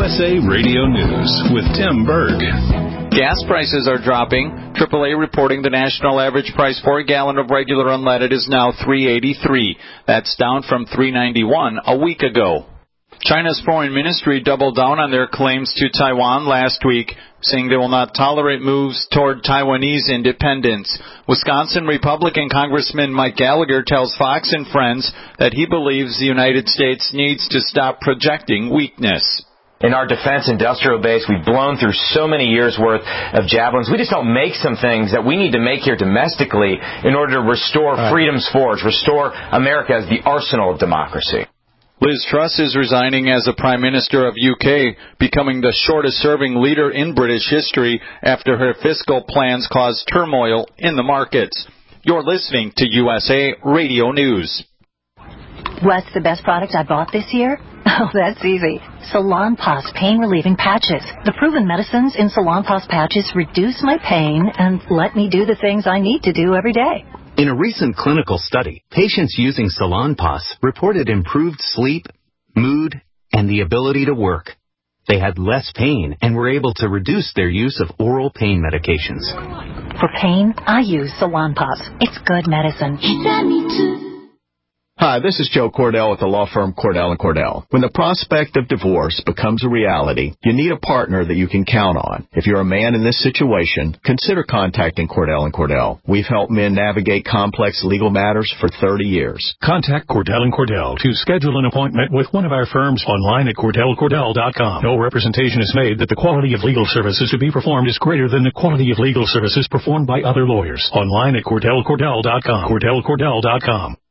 USA Radio News with Tim Berg. Gas prices are dropping. AAA reporting the national average price for a gallon of regular unleaded is now $3.83. That's down from $3.91 a week ago. China's foreign ministry doubled down on their claims to Taiwan last week, saying they will not tolerate moves toward Taiwanese independence. Wisconsin Republican Congressman Mike Gallagher tells Fox and Friends that he believes the United States needs to stop projecting weakness. In our defense industrial base, we've blown through so many years' worth of javelins. We just don't make some things that we need to make here domestically in order to restore freedom's forge, restore America as the arsenal of democracy. Liz Truss is resigning as the Prime Minister of UK, becoming the shortest-serving leader in British history after her fiscal plans caused turmoil in the markets. You're listening to USA Radio News. What's the best product I bought this year? Oh, that's easy. Salonpas pain-relieving patches. The proven medicines in Salonpas patches reduce my pain and let me do the things I need to do every day. In a recent clinical study, patients using Salonpas reported improved sleep, mood, and the ability to work. They had less pain and were able to reduce their use of oral pain medications. For pain, I use Salonpas. It's good medicine. Hi, this is Joe Cordell with the law firm Cordell & Cordell. When the prospect of divorce becomes a reality, you need a partner that you can count on. If you're a man in this situation, consider contacting Cordell & Cordell. We've helped men navigate complex legal matters for 30 years. Contact Cordell & Cordell to schedule an appointment with one of our firms online at CordellCordell.com. No representation is made that the quality of legal services to be performed is greater than the quality of legal services performed by other lawyers. Online at CordellCordell.com. CordellCordell.com.